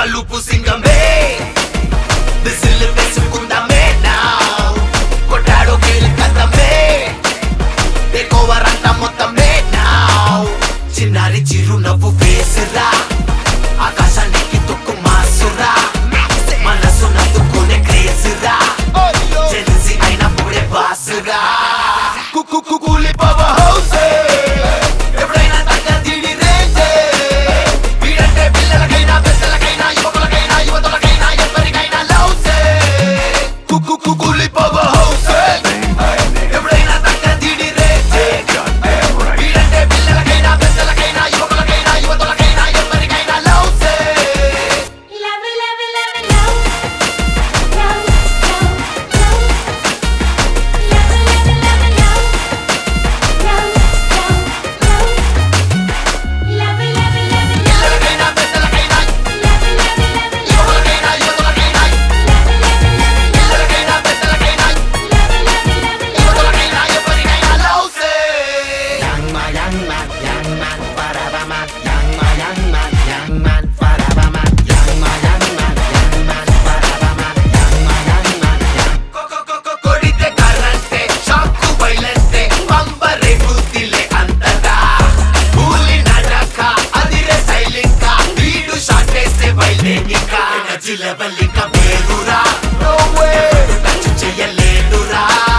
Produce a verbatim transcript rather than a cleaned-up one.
మలుపు సింగమే విసిల్ వేసుకుందామే now కొట్టాడో కేలి కదమే టేక్ ఓవర్ అంతా మొత్తమే now చిన్నారి చిరునవ్వు వేసురా ఆకాశానికి తొక్కు మాసురా మనసు నందుకునే క్రేజురా జెన్సీ అయినప్పుడే బాసురా కుక్కు కుకులి పవర్ హౌస్ ఎప్పుడైనా తగ్గ తిడి రేంజే వీడంటే పిల్లలకైనా పెద్దలకైనా యువకులకైనా యువతులకైనా ఎవరికైనా లవ్సే కుక్కు కుకులి పవర్ హౌస్ ఎప్పుడైనా తగ్గ తిడి రేంజే వీడంటే పిల్లలకైనా పెద్దలకైనా యువకులకైనా యువతులకైనా ఎవరికైనా లవ్సే Love, love, love, love, love, love, love, love, love, love, love, love, love, love, పిల్లలకైనా పెద్దలకైనా యువకులకైనా యువతులకైనా పిల్లలకైనా పెద్దలకైనా యువతులకైనా ఎవరికైనా లవ్సే Young man, young man, young man, forever man. Young man, young man, young man, forever man. Young man, young man, young man, forever man. Young man, young man, young. కొడితే కరెంటే షాకు వైలెంటే పంబరే బుద్ధిలే అంతగా కూలి నడక అదిరే సైలింకా వీడు షాటేస్తే వైలేనికా energy level ఇంకా వేరురా touch చేయలేదురా